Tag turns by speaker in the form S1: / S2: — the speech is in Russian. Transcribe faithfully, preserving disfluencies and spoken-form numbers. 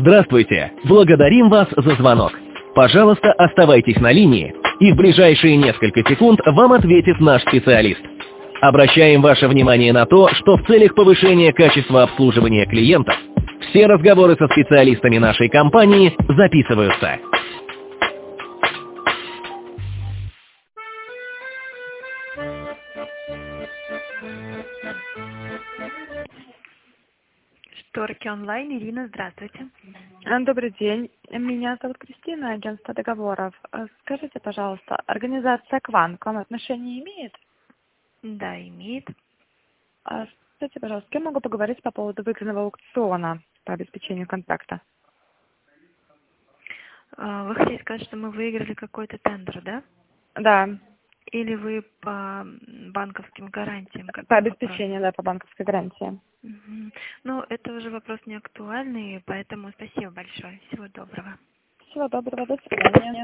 S1: Здравствуйте! Благодарим вас за звонок. Пожалуйста, оставайтесь на линии, и в ближайшие несколько секунд вам ответит наш специалист. Обращаем ваше внимание на то, что в целях повышения качества обслуживания клиентов все разговоры со специалистами нашей компании записываются.
S2: Шторки онлайн, Ирина, здравствуйте.
S3: Добрый день. Меня зовут Кристина, агентство договоров. Скажите, пожалуйста, организация «Кван» к вам отношение имеет?
S2: Да, имеет.
S3: А скажите, пожалуйста, с кем могу поговорить по поводу выигранного аукциона по обеспечению контакта?
S2: Вы хотите сказать, что мы выиграли какой-то тендер, да?
S3: Да.
S2: Или вы по банковским гарантиям?
S3: По обеспечению, да, по банковской гарантии.
S2: Угу. Ну, это уже вопрос не актуальный, поэтому спасибо большое. Всего доброго.
S3: Всего доброго, до свидания.